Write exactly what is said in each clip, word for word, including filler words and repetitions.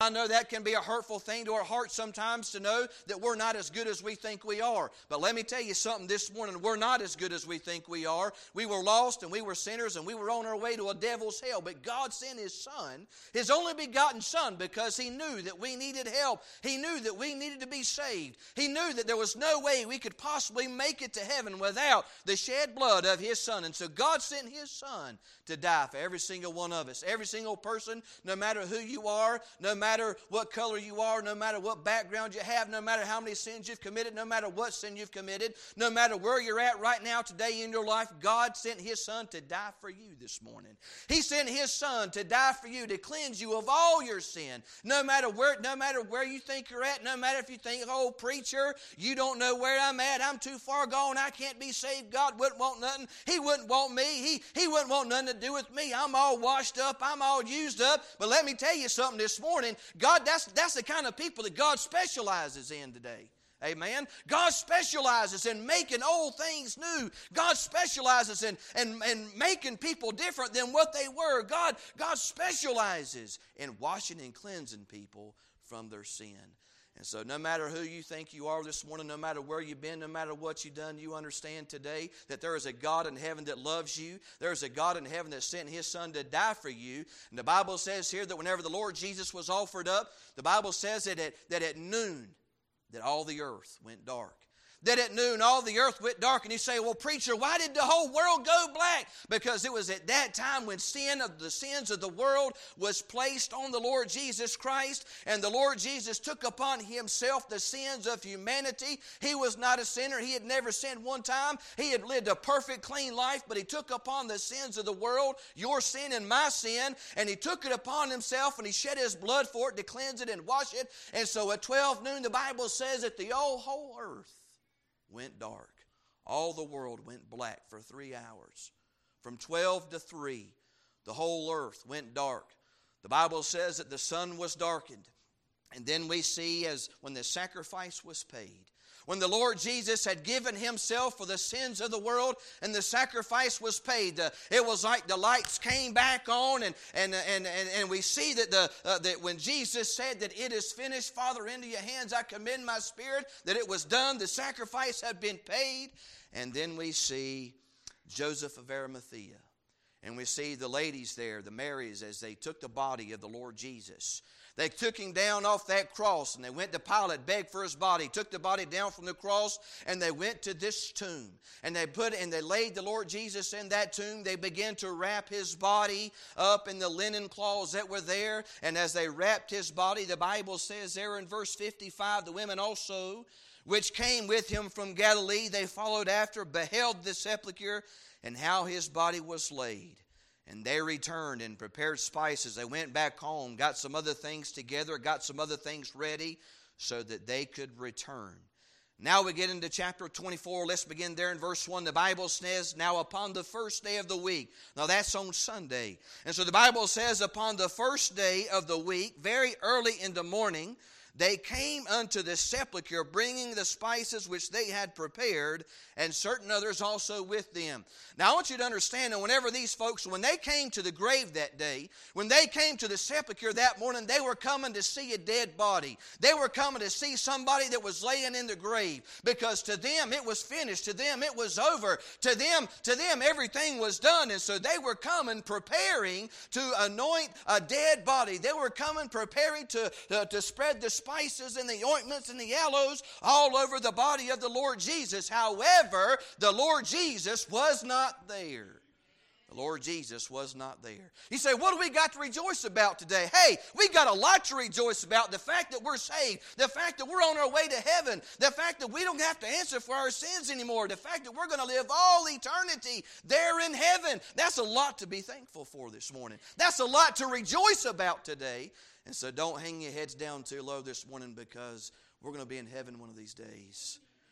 I know that can be a hurtful thing to our hearts sometimes to know that we're not as good as we think we are. But let me tell you something this morning. We're not as good as we think we are. We were lost and we were sinners and we were on our way to a devil's hell. But God sent His Son, His only begotten Son, because He knew that we needed help. He knew that we needed to be saved. He knew that there was no way we could possibly make it to heaven without the shed blood of His Son. And so God sent His Son to die for every single one of us. Every single person, no matter who you are, no matter what color you are, no matter what background you have, no matter how many sins you've committed, no matter what sin you've committed, no matter where you're at right now today in your life, God sent His Son to die for you this morning. He sent His Son to die for you, to cleanse you of all your sin. No matter where, no matter where you think you're at, no matter if you think, oh, preacher, you don't know where I'm at, I'm too far gone, I can't be saved, God wouldn't want nothing, He wouldn't want me, He, he wouldn't want nothing to do with me, I'm all washed up, I'm all used up. But let me tell you something this morning, God, that's, that's the kind of people that God specializes in today. Amen. God specializes in making old things new. God specializes in, in, in making people different than what they were. God, God specializes in washing and cleansing people from their sin. And so no matter who you think you are this morning, no matter where you've been, no matter what you've done, you understand today that there is a God in heaven that loves you. There is a God in heaven that sent His Son to die for you. And the Bible says here that whenever the Lord Jesus was offered up, the Bible says that at, that at noon, that all the earth went dark. That at noon all the earth went dark. And you say, well, preacher, why did the whole world go black? Because it was at that time when sin of the sins of the world was placed on the Lord Jesus Christ. And the Lord Jesus took upon Himself the sins of humanity. He was not a sinner. He had never sinned one time. He had lived a perfect, clean life. But He took upon the sins of the world, your sin and my sin. And He took it upon Himself and He shed His blood for it to cleanse it and wash it. And so at twelve noon the Bible says that the whole earth went dark. All the world went black for three hours. From twelve to three, the whole earth went dark. The Bible says that the sun was darkened. And then we see as when the sacrifice was paid, when the Lord Jesus had given Himself for the sins of the world and the sacrifice was paid, uh, it was like the lights came back on, and and and and, and we see that the uh, that when Jesus said that it is finished, Father, into your hands I commend my spirit, that it was done, the sacrifice had been paid. And then we see Joseph of Arimathea, and we see the ladies there, the Marys, as they took the body of the Lord Jesus. They took Him down off that cross, and they went to Pilate, begged for His body, took the body down from the cross, and they went to this tomb. And they put and they laid the Lord Jesus in that tomb. They began to wrap His body up in the linen cloths that were there. And as they wrapped His body, the Bible says there in verse fifty-five, the women also, which came with Him from Galilee, they followed after, beheld the sepulchre, and how His body was laid. And they returned and prepared spices. They went back home, got some other things together, got some other things ready so that they could return. Now we get into chapter twenty-four. Let's begin there in verse one. The Bible says, now upon the first day of the week. Now that's on Sunday. And so the Bible says, upon the first day of the week, very early in the morning, they came unto the sepulchre, bringing the spices which they had prepared, and certain others also with them. Now I want you to understand that whenever these folks, when they came to the grave that day, when they came to the sepulchre that morning, they were coming to see a dead body. They were coming to see somebody that was laying in the grave, because to them it was finished. To them it was over. To them, to them everything was done. And so they were coming preparing to anoint a dead body. They were coming preparing to, to, to spread the spices and the ointments and the aloes all over the body of the Lord Jesus. However, the Lord Jesus was not there. The Lord Jesus was not there. You say, what do we got to rejoice about today? Hey, we got a lot to rejoice about. The fact that we're saved, the fact that we're on our way to heaven, the fact that we don't have to answer for our sins anymore, the fact that we're going to live all eternity there in heaven. That's a lot to be thankful for this morning. That's a lot to rejoice about today. And so don't hang your heads down too low this morning, because we're going to be in heaven one of these days.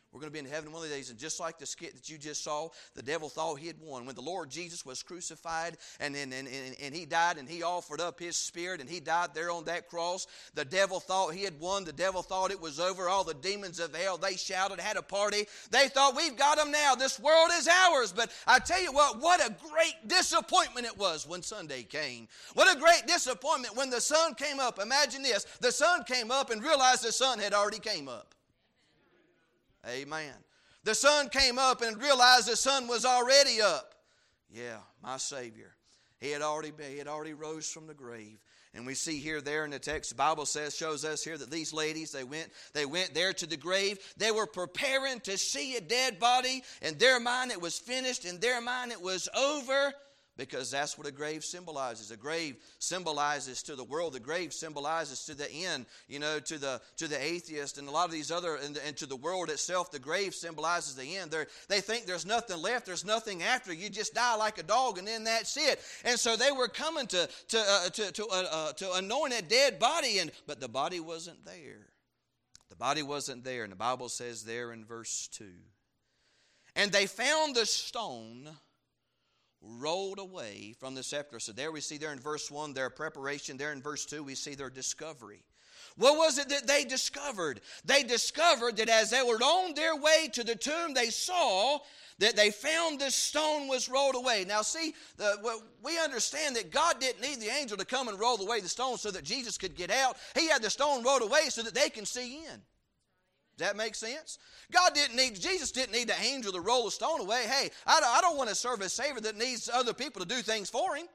We're going to be in heaven one of the days, and just like the skit that you just saw, the devil thought he had won. When the Lord Jesus was crucified and, and, and, and he died and he offered up his spirit and he died there on that cross, the devil thought he had won. The devil thought it was over. All the demons of hell, they shouted, had a party. They thought, we've got him now. This world is ours. But I tell you what, what a great disappointment it was when Sunday came. What a great disappointment when the sun came up. Imagine this. The sun came up and realized the sun had already came up. Amen. The sun came up and realized the sun was already up. Yeah, my Savior. He had already been, he had already rose from the grave. And we see here there in the text, the Bible says, shows us here that these ladies, they went, they went there to the grave. They were preparing to see a dead body. In their mind it was finished. In their mind it was over. Because that's what a grave symbolizes. A grave symbolizes to the world. The grave symbolizes to the end, you know, to the to the atheist and a lot of these other, and, and to the world itself. The grave symbolizes the end. They're, they think there's nothing left. There's nothing after. You just die like a dog, and then that's it. And so they were coming to to uh, to to, uh, uh, to anoint a dead body, and but the body wasn't there. The body wasn't there, and the Bible says there in verse two, and they found the stone rolled away from the sepulchre. So there we see there in verse one their preparation. There in verse two we see their discovery. What was it that they discovered? They discovered that as they were on their way to the tomb, they saw that they found this stone was rolled away. Now see, the, well, we understand that God didn't need the angel to come and roll away the stone so that Jesus could get out. He had the stone rolled away so that they can see in. Does that make sense? God didn't need, Jesus didn't need the angel to roll the stone away. Hey, I don't, I don't want to serve a Savior that needs other people to do things for him.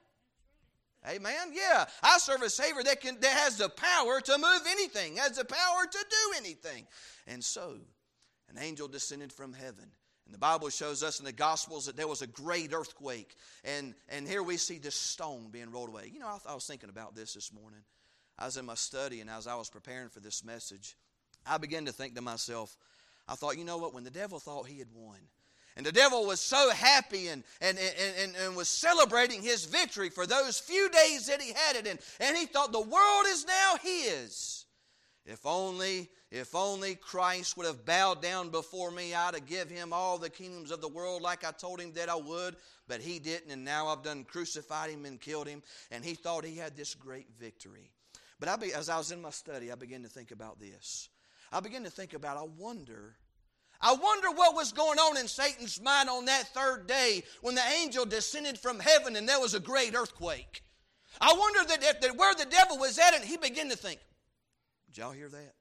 Amen? Yeah. I serve a Savior that, can, that has the power to move anything, has the power to do anything. And so, an angel descended from heaven. And the Bible shows us in the Gospels that there was a great earthquake. And, and here we see this stone being rolled away. You know, I, I was thinking about this this morning. I was in my study, and as I was preparing for this message, I began to think to myself, I thought, you know what, when the devil thought he had won, and the devil was so happy and, and, and, and, and was celebrating his victory for those few days that he had it in, and he thought the world is now his. If only, if only Christ would have bowed down before me, I'd have give him all the kingdoms of the world like I told him that I would, but he didn't, and now I've done crucified him and killed him, and he thought he had this great victory. But I be, as I was in my study, I began to think about this. I began to think about, I wonder, I wonder what was going on in Satan's mind on that third day when the angel descended from heaven and there was a great earthquake. I wonder that, if, that where the devil was at, and he began to think, did y'all hear that?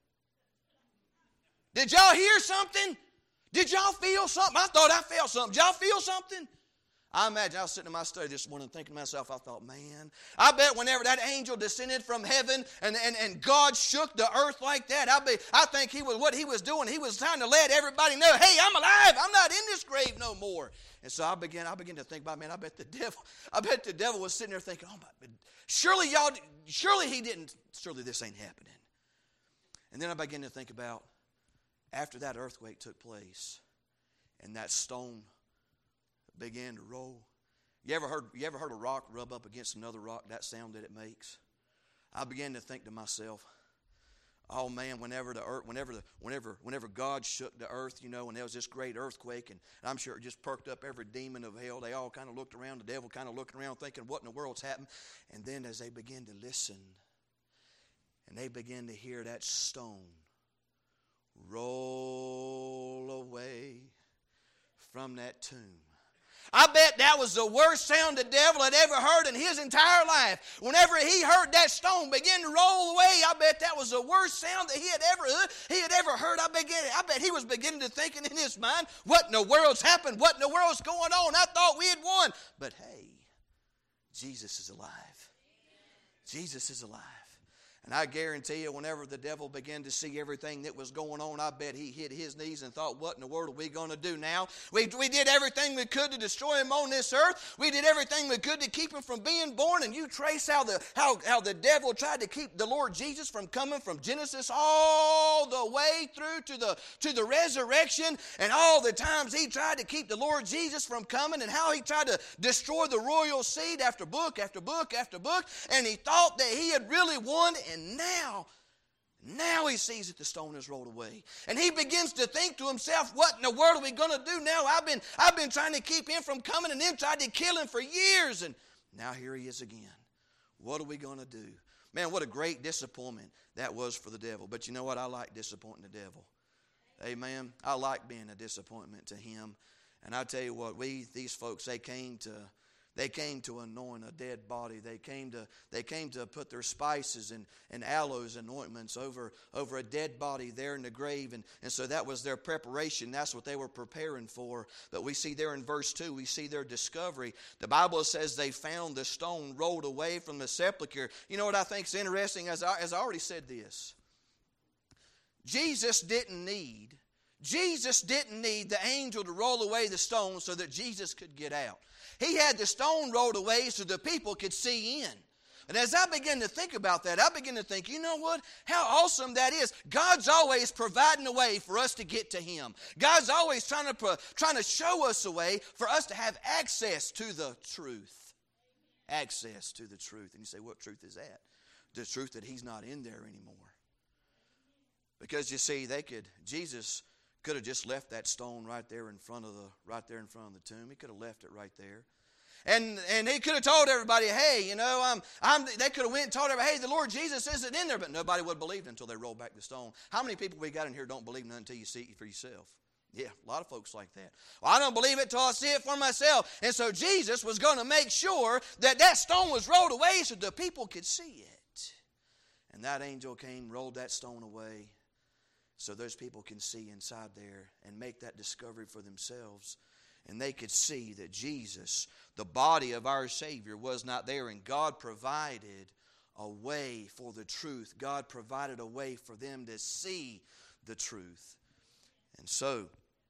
Did y'all hear something? Did y'all feel something? I thought I felt something. Did y'all feel something? I imagine I was sitting in my study this morning thinking to myself, I thought, man, I bet whenever that angel descended from heaven and, and, and God shook the earth like that, I, be, I think he was what he was doing, he was trying to let everybody know, hey, I'm alive. I'm not in this grave no more. And so I began, I began to think about, man, I bet the devil, I bet the devil was sitting there thinking, oh my, surely y'all, surely he didn't, surely this ain't happening. And then I began to think about after that earthquake took place and that stone began to roll. You ever heard you ever heard a rock rub up against another rock, that sound that it makes? I began to think to myself, oh man, whenever the earth, whenever the whenever whenever God shook the earth, you know, and there was this great earthquake, and I'm sure it just perked up every demon of hell. They all kind of looked around, the devil kind of looking around thinking, what in the world's happened? And then as they began to listen, and they began to hear that stone roll away from that tomb. I bet that was the worst sound the devil had ever heard in his entire life. Whenever he heard that stone begin to roll away, I bet that was the worst sound that he had ever heard. He had ever heard. I, began, I bet he was beginning to think in his mind, what in the world's happened? What in the world's going on? I thought we had won. But hey, Jesus is alive. Jesus is alive. And I guarantee you, whenever the devil began to see everything that was going on, I bet he hit his knees and thought, what in the world are we going to do now? We, we did everything we could to destroy him on this earth. We did everything we could to keep him from being born. And you trace how the, how, how the devil tried to keep the Lord Jesus from coming from Genesis all the way through to the, to the resurrection. And all the times he tried to keep the Lord Jesus from coming, and how he tried to destroy the royal seed after book after book after book. And he thought that he had really won. And now, Now he sees that the stone is rolled away. And he begins to think to himself, what in the world are we going to do now? I've been, I've been trying to keep him from coming, and them tried to kill him for years. And now here he is again. What are we going to do? Man, what a great disappointment that was for the devil. But you know what? I like disappointing the devil. Amen. I like being a disappointment to him. And I tell you what, we, these folks, they came to... They came to anoint a dead body. They came to, they came to put their spices and, and aloes and ointments over, over a dead body there in the grave. And, and so that was their preparation. That's what they were preparing for. But we see there in verse two, we see their discovery. The Bible says they found the stone rolled away from the sepulchre. You know what I think is interesting? As I, as I already said this, Jesus didn't need, Jesus didn't need the angel to roll away the stone so that Jesus could get out. He had the stone rolled away so the people could see in. And as I begin to think about that, I begin to think, you know what? How awesome that is. God's always providing a way for us to get to Him. God's always trying to, pro- trying to show us a way for us to have access to the truth. Access to the truth. And you say, what truth is that? The truth that He's not in there anymore. Because you see, they could, Jesus could have just left that stone right there in front of the right there in front of the tomb. He could have left it right there. And and he could have told everybody, hey, you know, I'm I'm they could have went and told everybody, hey, the Lord Jesus isn't in there, but nobody would believe it until they rolled back the stone. How many people we got in here don't believe nothing until you see it for yourself? Yeah, a lot of folks like that. Well, I don't believe it till I see it for myself. And so Jesus was going to make sure that that stone was rolled away so the people could see it. And that angel came, rolled that stone away, so those people can see inside there and make that discovery for themselves. And they could see that Jesus, the body of our Savior, was not there. And God provided a way for the truth. God provided a way for them to see the truth. And so,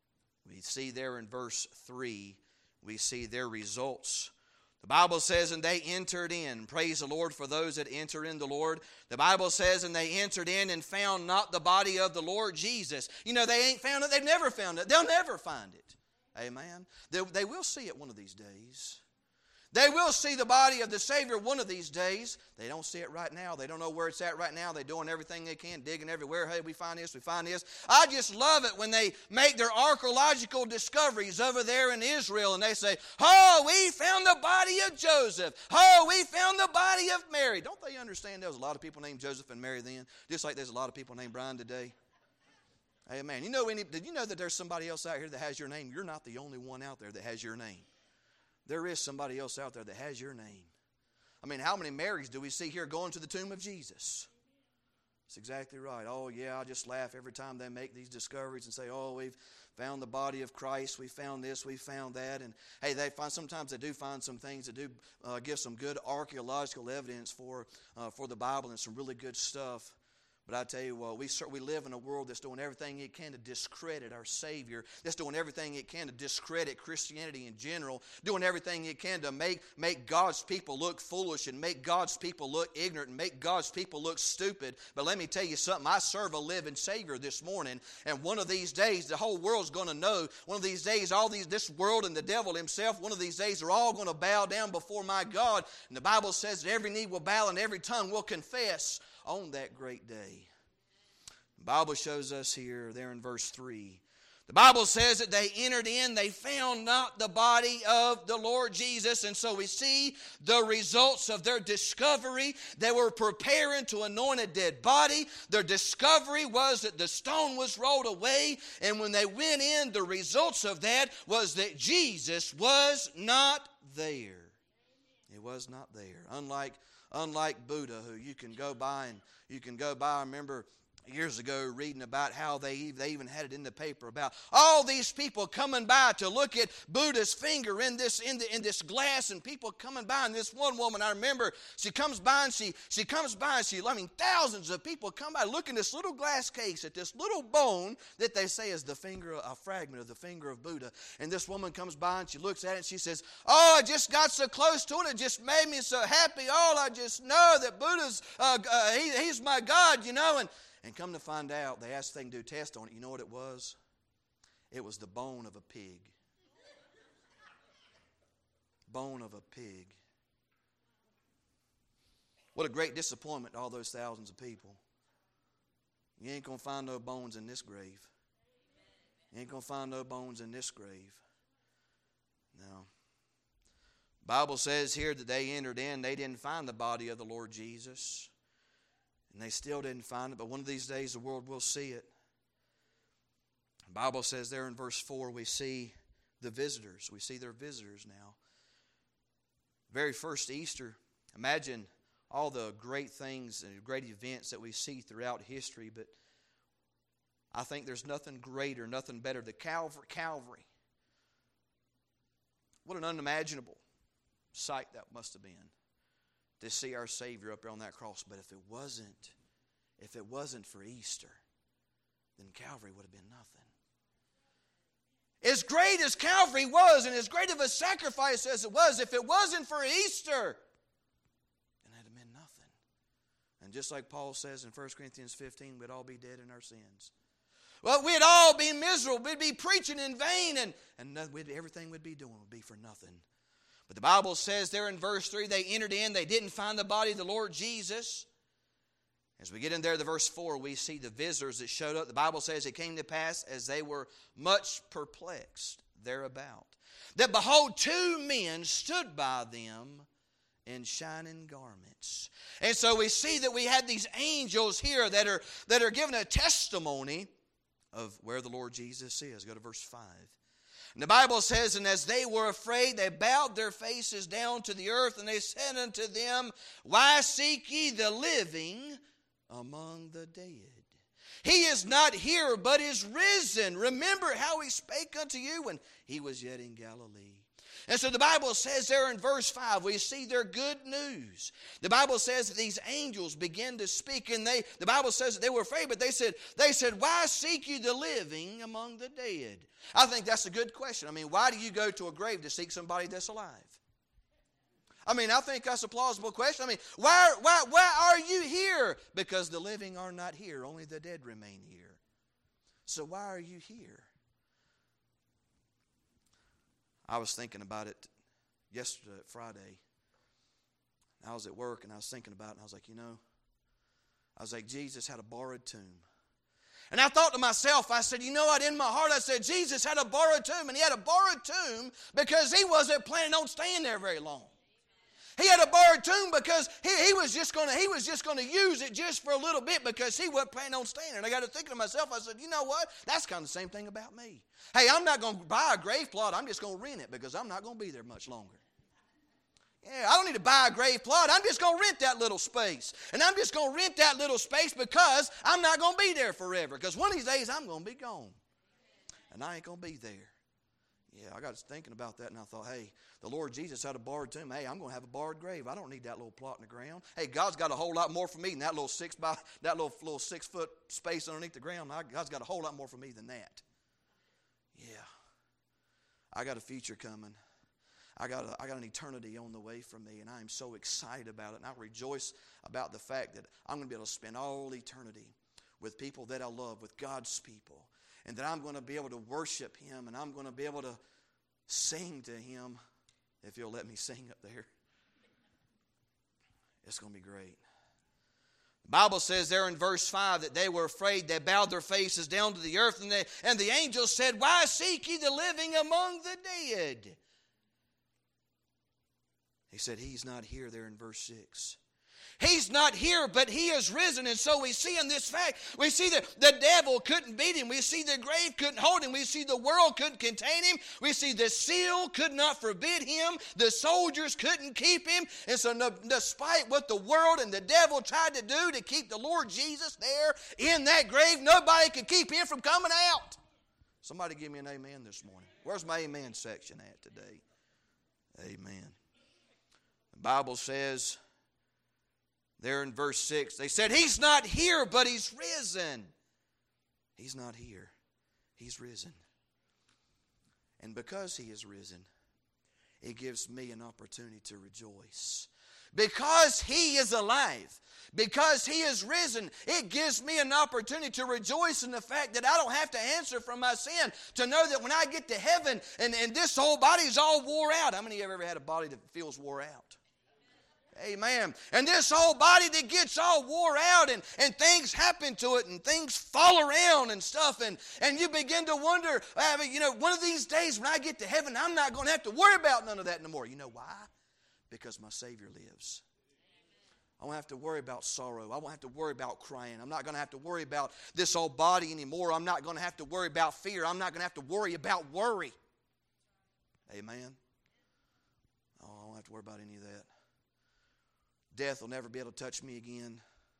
we see there in verse three, we see their results. The Bible says, and they entered in. Praise the Lord for those that enter in the Lord. The Bible says, and they entered in and found not the body of the Lord Jesus. You know, they ain't found it. They've never found it. They'll never find it. Amen. They, they will see it one of these days. They will see the body of the Savior one of these days. They don't see it right now. They don't know where it's at right now. They're doing everything they can, digging everywhere. Hey, we find this, we find this. I just love it when they make their archaeological discoveries over there in Israel and they say, oh, we found the body of Joseph. Oh, we found the body of Mary. Don't they understand there was a lot of people named Joseph and Mary then? Just like there's a lot of people named Brian today. Amen. You know, any, did you know that there's somebody else out here that has your name? You're not the only one out there that has your name. There is somebody else out there that has your name. I mean, how many Marys do we see here going to the tomb of Jesus? That's exactly right. Oh, yeah, I just laugh every time they make these discoveries and say, oh, we've found the body of Christ. We found this, we found that. And, hey, they find sometimes they do find some things that do uh, give some good archaeological evidence for, uh, for the Bible and some really good stuff. But I tell you what, we we live in a world that's doing everything it can to discredit our Savior. That's doing everything it can to discredit Christianity in general. Doing everything it can to make, make God's people look foolish and make God's people look ignorant and make God's people look stupid. But let me tell you something. I serve a living Savior this morning. And one of these days, the whole world's going to know. One of these days, all these this world and the devil himself, one of these days, they're all going to bow down before my God. And the Bible says that every knee will bow and every tongue will confess on that great day. The Bible shows us here, there in verse three. The Bible says that they entered in, they found not the body of the Lord Jesus. And so we see the results of their discovery. They were preparing to anoint a dead body. Their discovery was that the stone was rolled away. And when they went in, the results of that was that Jesus was not there. He was not there. Unlike Unlike Buddha, who you can go by and you can go by. I remember years ago reading about how they, they even had it in the paper about all these people coming by to look at Buddha's finger in this in, the, in this glass, and people coming by. And this one woman, I remember, she comes by and she she comes by and she, I mean, thousands of people come by looking at this little glass case at this little bone that they say is the finger, a fragment of the finger of Buddha. And this woman comes by and she looks at it and she says, oh, I just got so close to it, it just made me so happy. Oh, I just know that Buddha's, uh, uh, he, he's my God, you know. And And come to find out, they asked if they can do a test on it. You know what it was? It was the bone of a pig. Bone of a pig. What a great disappointment to all those thousands of people. You ain't going to find no bones in this grave. You ain't going to find no bones in this grave. No. The Bible says here that they entered in. They didn't find the body of the Lord Jesus. And they still didn't find it. But one of these days the world will see it. The Bible says there in verse four we see the visitors. We see their visitors now. Very first Easter. Imagine all the great things and great events that we see throughout history. But I think there's nothing greater, nothing better than Calvary. Calvary. What an unimaginable sight that must have been to see our Savior up there on that cross. But if it wasn't, if it wasn't for Easter, then Calvary would have been nothing. As great as Calvary was, and as great of a sacrifice as it was, if it wasn't for Easter, then it would have been nothing. And just like Paul says in First Corinthians fifteen, we'd all be dead in our sins. Well, we'd all be miserable. We'd be preaching in vain, and, and everything we'd be doing would be for nothing. But the Bible says there in verse three, they entered in, they didn't find the body of the Lord Jesus. As we get in there to verse four, we see the visitors that showed up. The Bible says it came to pass as they were much perplexed thereabout, that behold, two men stood by them in shining garments. And so we see that we had these angels here that are, that are giving a testimony of where the Lord Jesus is. Go to verse five. And the Bible says, and as they were afraid, they bowed their faces down to the earth, and they said unto them, why seek ye the living among the dead? He is not here, but is risen. Remember how he spake unto you when he was yet in Galilee. And so the Bible says there in verse five, we see their good news. The Bible says that these angels begin to speak, and they, the Bible says that they were afraid, but they said, they said, why seek you the living among the dead? I think that's a good question. I mean, why do you go to a grave to seek somebody that's alive? I mean, I think that's a plausible question. I mean, why, why, why are you here? Because the living are not here, only the dead remain here. So why are you here? I was thinking about it yesterday, Friday. I was at work and I was thinking about it, and I was like, you know, I was like, Jesus had a borrowed tomb. And I thought to myself, I said, you know what, in my heart I said, Jesus had a borrowed tomb, and he had a borrowed tomb because he wasn't planning on staying there very long. He had a borrowed tomb because he, he was just going to he was just going to use it just for a little bit because he wasn't planning on staying there. And I got to thinking to myself, I said, you know what? That's kind of the same thing about me. Hey, I'm not going to buy a grave plot. I'm just going to rent it because I'm not going to be there much longer. Yeah, I don't need to buy a grave plot. I'm just going to rent that little space. And I'm just going to rent that little space because I'm not going to be there forever. Because one of these days I'm going to be gone. And I ain't going to be there. Yeah, I got thinking about that, and I thought, hey, the Lord Jesus had a borrowed tomb. Hey, I'm going to have a borrowed grave. I don't need that little plot in the ground. Hey, God's got a whole lot more for me than that little six by that little little six foot space underneath the ground. God's got a whole lot more for me than that. Yeah, I got a future coming. I got a, I got an eternity on the way for me, and I am so excited about it. And I rejoice about the fact that I'm going to be able to spend all eternity with people that I love, with God's people. And that I'm going to be able to worship him, and I'm going to be able to sing to him, if he'll let me sing up there. It's going to be great. The Bible says there in verse five that they were afraid. They bowed their faces down to the earth, and, they, and the angel said, why seek ye the living among the dead? He said, he's not here there in verse six. He's not here, but he is risen. And so we see in this fact, we see that the devil couldn't beat him. We see the grave couldn't hold him. We see the world couldn't contain him. We see the seal could not forbid him. The soldiers couldn't keep him. And so no, despite what the world and the devil tried to do to keep the Lord Jesus there in that grave, nobody could keep him from coming out. Somebody give me an amen this morning. Where's my amen section at today? Amen. The Bible says there in verse six, they said, he's not here, but he's risen. He's not here. He's risen. And because he is risen, it gives me an opportunity to rejoice. Because he is alive, because he is risen, it gives me an opportunity to rejoice in the fact that I don't have to answer for my sin. To know that when I get to heaven and, and this whole body is all wore out. How many of you have ever had a body that feels wore out? Amen. And this old body that gets all wore out and, and things happen to it and things fall around and stuff. And, and you begin to wonder, I mean, you know, one of these days when I get to heaven, I'm not going to have to worry about none of that no more. You know why? Because my Savior lives. I won't have to worry about sorrow. I won't have to worry about crying. I'm not going to have to worry about this old body anymore. I'm not going to have to worry about fear. I'm not going to have to worry about worry. Amen. Oh, I won't have to worry about any of that. Death will never be able to touch me again.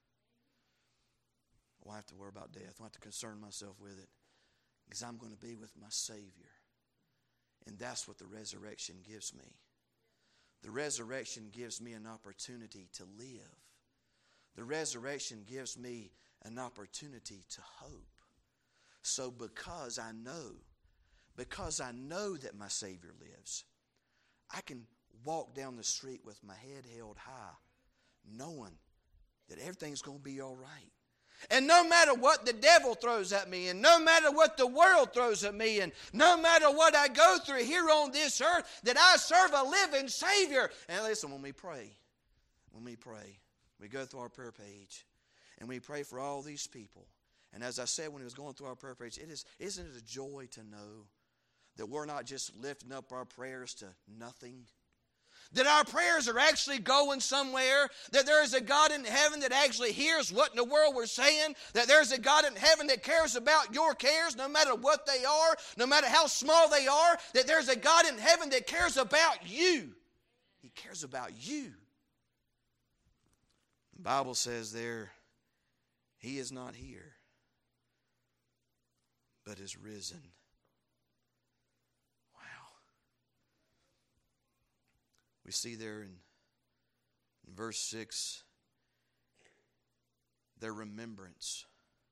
I won't have to worry about death. I won't have to concern myself with it. Because I'm going to be with my Savior. And that's what the resurrection gives me. The resurrection gives me an opportunity to live. The resurrection gives me an opportunity to hope. So because I know, because I know that my Savior lives, I can walk down the street with my head held high, knowing that everything's going to be all right. And no matter what the devil throws at me, and no matter what the world throws at me, and no matter what I go through here on this earth, that I serve a living Savior. And listen, when we pray, when we pray, we go through our prayer page, and we pray for all these people. And as I said when it was going through our prayer page, it is, isn't it a joy to know that we're not just lifting up our prayers to nothing? That our prayers are actually going somewhere. That there is a God in heaven that actually hears what in the world we're saying. That there's a God in heaven that cares about your cares no matter what they are, no matter how small they are. That there's a God in heaven that cares about you. He cares about you. The Bible says there, He is not here, but is risen. We see there in, in verse six, their remembrance.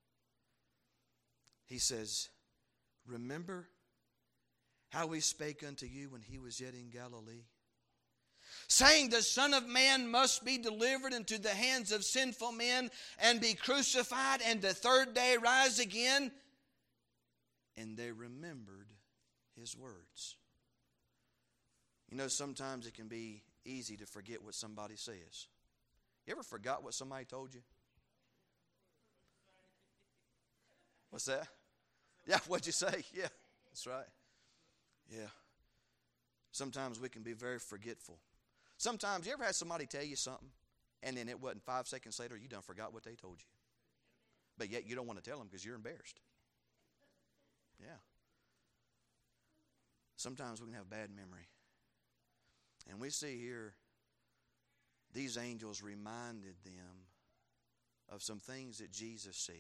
He says, remember how we spake unto you when he was yet in Galilee, saying the Son of Man must be delivered into the hands of sinful men and be crucified and the third day rise again. And they remembered his words. You know, sometimes it can be easy to forget what somebody says. You ever forgot what somebody told you? What's that? Yeah, what'd you say? Yeah, that's right. Yeah. Sometimes we can be very forgetful. Sometimes, you ever had somebody tell you something, and then it wasn't five seconds later, you done forgot what they told you. But yet you don't want to tell them because you're embarrassed. Yeah. Sometimes we can have bad memory. And we see here, these angels reminded them of some things that Jesus said.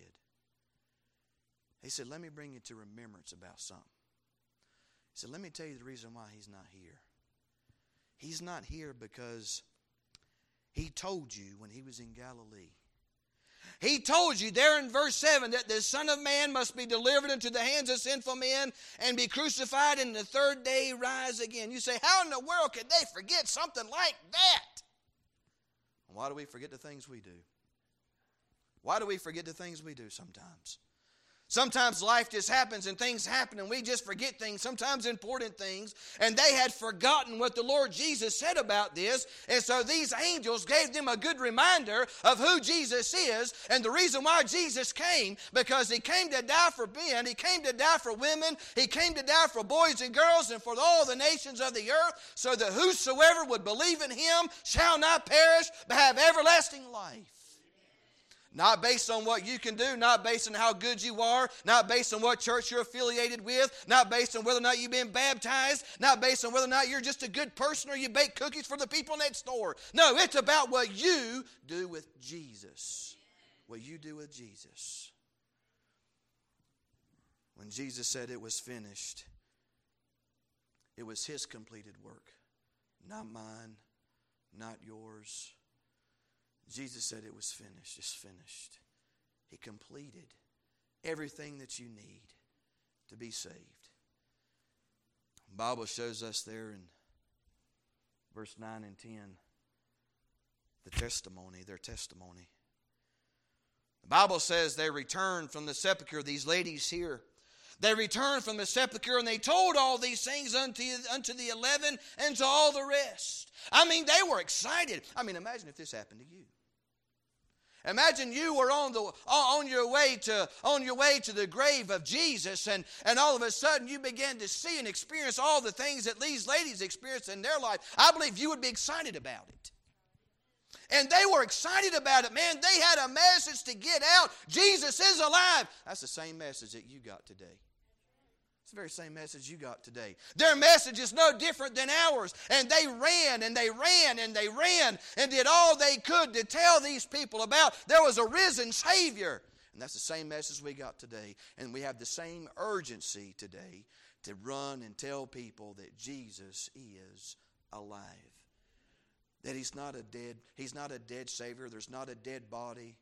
He said, let me bring you to remembrance about something. He said, let me tell you the reason why he's not here. He's not here because he told you when he was in Galilee. He told you there in verse seven that the Son of Man must be delivered into the hands of sinful men and be crucified and the third day rise again. You say, how in the world could they forget something like that? Why do we forget the things we do? Why do we forget the things we do sometimes? Sometimes life just happens and things happen and we just forget things, sometimes important things. And they had forgotten what the Lord Jesus said about this. And so these angels gave them a good reminder of who Jesus is and the reason why Jesus came. Because he came to die for men, he came to die for women, he came to die for boys and girls and for all the nations of the earth. So that whosoever would believe in him shall not perish but have everlasting life. Not based on what you can do, not based on how good you are, not based on what church you're affiliated with, not based on whether or not you've been baptized, not based on whether or not you're just a good person or you bake cookies for the people next door. No, it's about what you do with Jesus. What you do with Jesus. When Jesus said it was finished, it was his completed work, not mine, not yours. Jesus said it was finished. It's finished. He completed everything that you need to be saved. The Bible shows us there in verse nine and ten the testimony, their testimony. The Bible says they returned from the sepulchre, these ladies here. They returned from the sepulchre, and they told all these things unto, unto the eleven and to all the rest. I mean, they were excited. I mean, imagine if this happened to you. Imagine you were on the on your way to on your way to the grave of Jesus, and, and all of a sudden you began to see and experience all the things that these ladies experienced in their life. I believe you would be excited about it. And they were excited about it, man. They had a message to get out. Jesus is alive. That's the same message that you got today. It's the very same message you got today. Their message is no different than ours. And they ran and they ran and they ran and did all they could to tell these people about there was a risen Savior. And that's the same message we got today. And we have the same urgency today to run and tell people that Jesus is alive. That he's not a dead, he's not a dead Savior. There's not a dead body.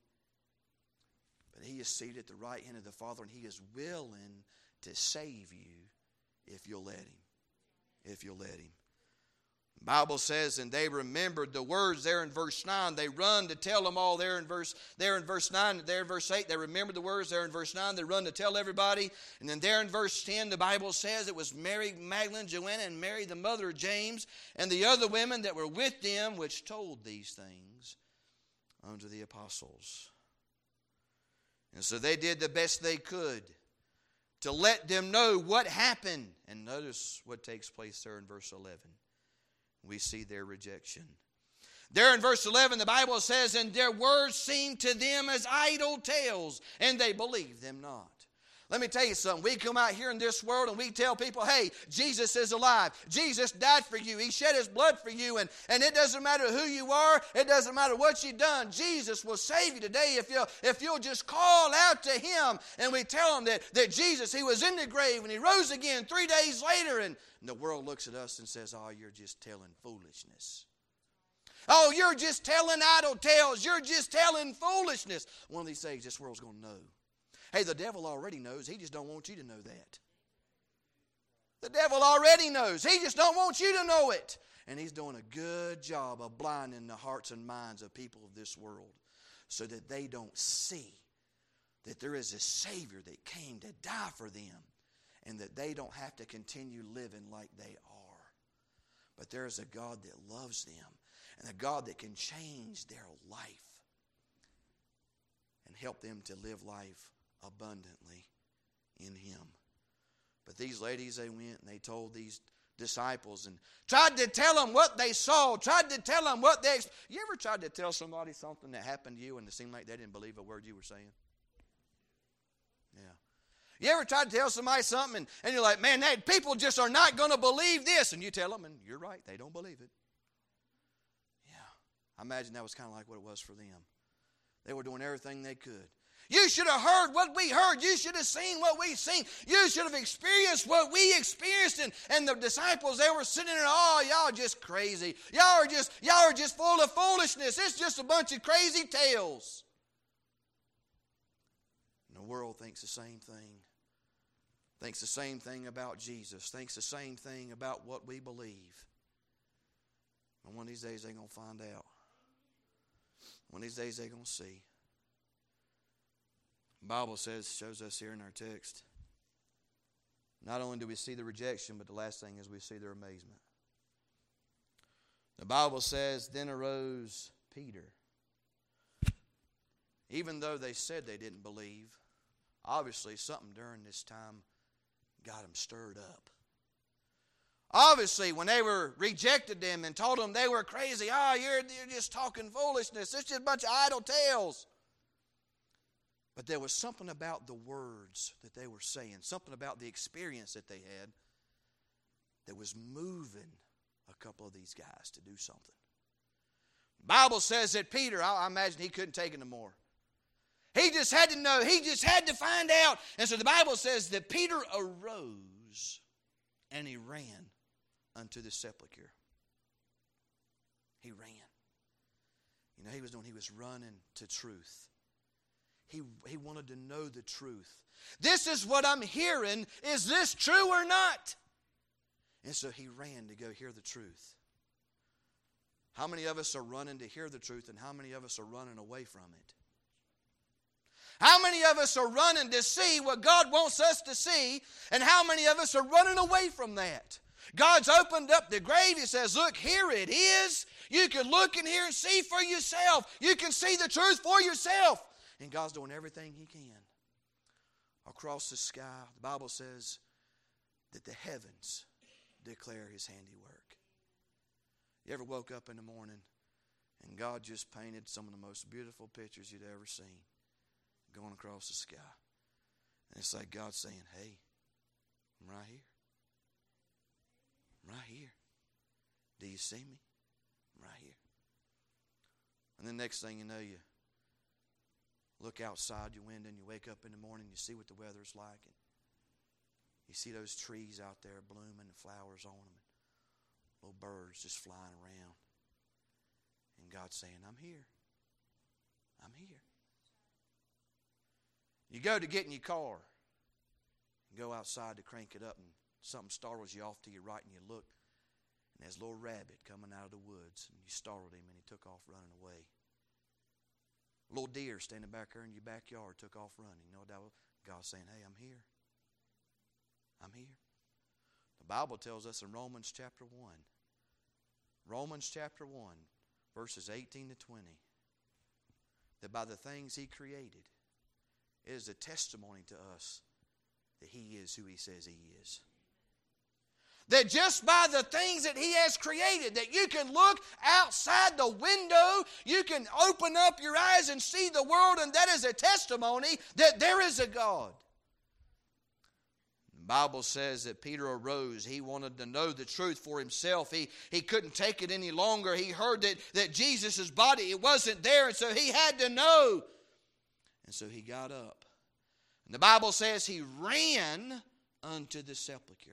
But he is seated at the right hand of the Father, and he is willing to save you if you'll let him. If you'll let him. The Bible says, and they remembered the words there in verse nine. They run to tell them all there in verse there in verse nine, there in verse eight. They remembered the words there in verse nine. They run to tell everybody. And then there in verse ten, the Bible says it was Mary Magdalene, Joanna, and Mary, the mother of James, and the other women that were with them, which told these things unto the apostles. And so they did the best they could to let them know what happened. And notice what takes place there in verse eleven. We see their rejection. There in verse eleven, the Bible says, and their words seemed to them as idle tales, and they believed them not. Let me tell you something. We come out here in this world and we tell people, hey, Jesus is alive. Jesus died for you. He shed his blood for you. And, and it doesn't matter who you are. It doesn't matter what you've done. Jesus will save you today if you'll, if you'll just call out to him. And we tell them that, that Jesus, he was in the grave and he rose again three days later. And the world looks at us and says, oh, you're just telling foolishness. Oh, you're just telling idle tales. You're just telling foolishness. One of these days, this world's going to know. Hey, the devil already knows. He just don't want you to know that. The devil already knows. He just don't want you to know it. And he's doing a good job of blinding the hearts and minds of people of this world so that they don't see that there is a Savior that came to die for them and that they don't have to continue living like they are. But there is a God that loves them and a God that can change their life and help them to live life abundantly in him. But these ladies, they went and they told these disciples and tried to tell them what they saw, tried to tell them what they... You ever tried to tell somebody something that happened to you and it seemed like they didn't believe a word you were saying? Yeah. You ever tried to tell somebody something and, and you're like, man, they, people just are not going to believe this. And you tell them and you're right, they don't believe it. Yeah. I imagine that was kind of like what it was for them. They were doing everything they could. You should have heard what we heard. You should have seen what we seen. You should have experienced what we experienced. And, and the disciples, they were sitting there, oh, y'all are just crazy. Y'all are just, y'all are just full of foolishness. It's just a bunch of crazy tales. And the world thinks the same thing. Thinks the same thing about Jesus. Thinks the same thing about what we believe. And one of these days they're going to find out. One of these days they're going to see. The Bible says, shows us here in our text, not only do we see the rejection, but the last thing is we see their amazement. The Bible says, then arose Peter. Even though they said they didn't believe, obviously something during this time got them stirred up. Obviously, when they were rejected them and told them they were crazy, oh, you're, you're just talking foolishness. It's just a bunch of idle tales. But there was something about the words that they were saying, something about the experience that they had that was moving a couple of these guys to do something. The Bible says that Peter, I imagine he couldn't take it no more. He just had to know. He just had to find out. And so the Bible says that Peter arose and he ran unto the sepulchre. He ran. You know, he was doing, he was running to truth. He, he wanted to know the truth. This is what I'm hearing. Is this true or not? And so he ran to go hear the truth. How many of us are running to hear the truth and how many of us are running away from it? How many of us are running to see what God wants us to see, and how many of us are running away from that? God's opened up the grave. He says, look, here it is. You can look in here and see for yourself. You can see the truth for yourself. And God's doing everything He can. Across the sky, the Bible says that the heavens declare His handiwork. You ever woke up in the morning and God just painted some of the most beautiful pictures you'd ever seen going across the sky? And it's like God saying, hey, I'm right here. I'm right here. Do you see me? I'm right here. And the next thing you know, you look outside your window and you wake up in the morning and you see what the weather's like. And you see those trees out there blooming and flowers on them. And little birds just flying around. And God's saying, I'm here. I'm here. You go to get in your car. You go outside to crank it up and something startles you off to your right and you look. And there's a little rabbit coming out of the woods. And you startled him and he took off running away. A little deer standing back there in your backyard took off running. You know what that was? God's saying, hey, I'm here. I'm here. The Bible tells us in Romans chapter one, Romans chapter one, verses eighteen to twenty, that by the things He created, it is a testimony to us that He is who He says He is. That just by the things that He has created, that you can look outside the window, you can open up your eyes and see the world, and that is a testimony that there is a God. The Bible says that Peter arose. He wanted to know the truth for himself. He, he couldn't take it any longer. He heard that, that Jesus' body, it wasn't there, and so he had to know. And so he got up. And the Bible says he ran unto the sepulchre.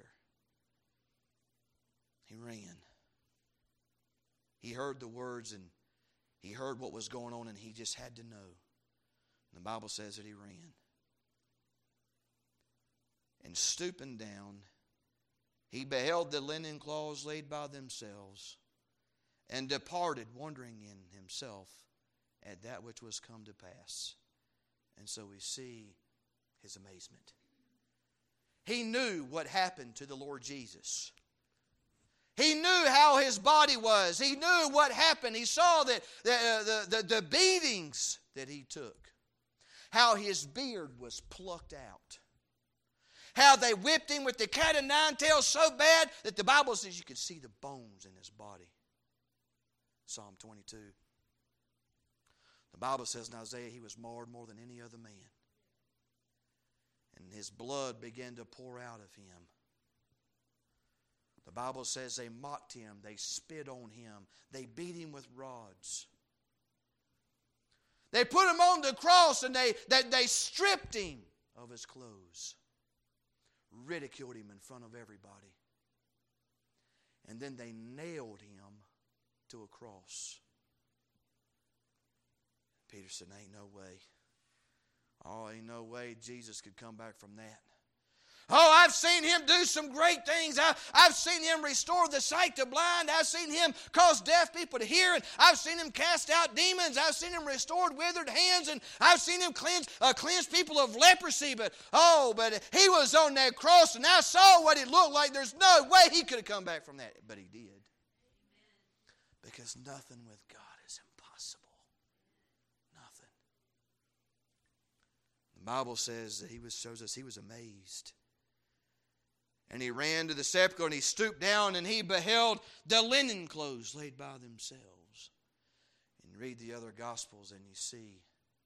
He ran. He heard the words and he heard what was going on and he just had to know. And the Bible says that he ran. And stooping down, he beheld the linen cloths laid by themselves and departed, wondering in himself at that which was come to pass. And so we see his amazement. He knew what happened to the Lord Jesus. He knew how his body was. He knew what happened. He saw that the, the, the, the beatings that he took. How his beard was plucked out. How they whipped him with the cat of nine tails so bad that the Bible says you could see the bones in his body. Psalm twenty-two. The Bible says in Isaiah he was marred more than any other man. And his blood began to pour out of him. The Bible says they mocked him, they spit on him, they beat him with rods. They put him on the cross and they, they, they stripped him of his clothes. Ridiculed him in front of everybody. And then they nailed him to a cross. Peter said, ain't no way. Oh, ain't no way Jesus could come back from that. Oh, I've seen him do some great things. I, I've seen him restore the sight to blind. I've seen him cause deaf people to hear. And I've seen him cast out demons. I've seen him restore withered hands. And I've seen him cleanse, uh, cleanse people of leprosy. But, oh, but he was on that cross and I saw what it looked like. There's no way he could have come back from that. But he did. Because nothing with God is impossible. Nothing. The Bible says that he was, shows us he was amazed. And he ran to the sepulchre and he stooped down and he beheld the linen clothes laid by themselves. And you read the other Gospels and you see,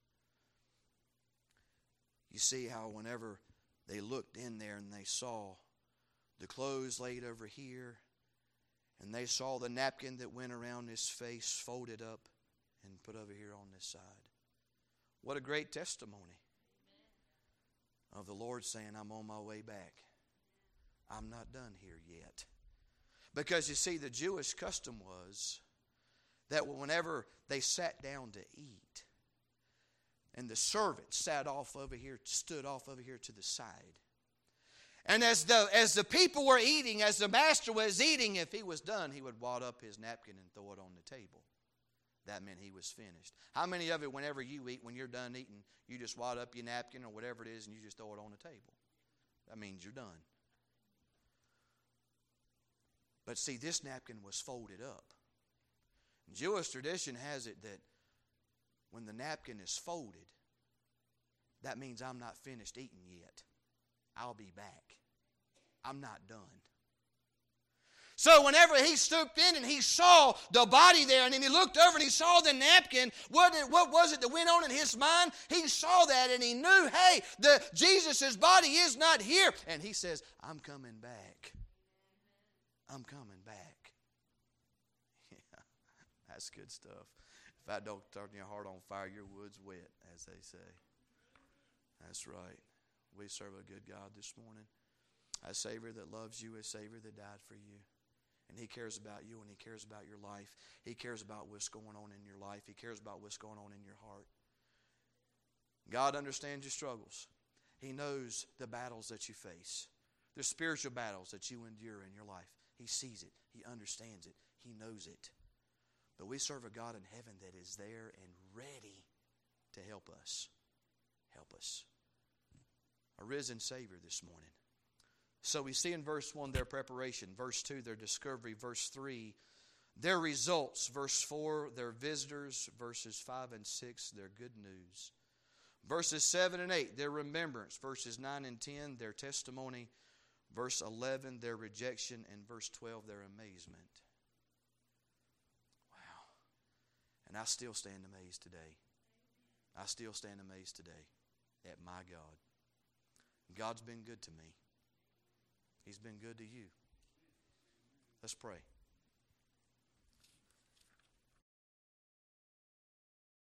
you see how whenever they looked in there and they saw the clothes laid over here and they saw the napkin that went around his face folded up and put over here on this side. What a great testimony of the Lord saying, I'm on my way back. I'm not done here yet. Because you see, the Jewish custom was that whenever they sat down to eat, and the servant sat off over here, stood off over here to the side. And as the, as the people were eating, as the master was eating, if he was done, he would wad up his napkin and throw it on the table. that meant he was finished. How many of it, whenever you eat, when you're done eating, you just wad up your napkin or whatever it is and you just throw it on the table? That means you're done. But see, this napkin was folded up. Jewish tradition has it that when the napkin is folded, that means I'm not finished eating yet. I'll be back. I'm not done. So whenever he stooped in and he saw the body there, and then he looked over and he saw the napkin, what, what was it that went on in his mind? He saw that and he knew, hey, the Jesus' body is not here. And he says, I'm coming back. I'm coming back. Yeah, that's good stuff. If that don't turn your heart on fire, your wood's wet, as they say. That's right. We serve a good God this morning. A Savior that loves you, a Savior that died for you. And He cares about you and He cares about your life. He cares about what's going on in your life. He cares about what's going on in your heart. God understands your struggles. He knows the battles that you face. The spiritual battles that you endure in your life. He sees it. He understands it. He knows it. But we serve a God in heaven that is there and ready to help us. Help us. A risen Savior this morning. So we see in verse one their preparation, verse two their discovery, verse three their results, verse four their visitors, verses five and six their good news, verses seven and eight their remembrance, verses nine and ten their testimony, verse eleven their rejection, and verse twelve their amazement. Wow. And I still stand amazed today. I still stand amazed today at my God. God's been good to me. He's been good to you. Let's pray.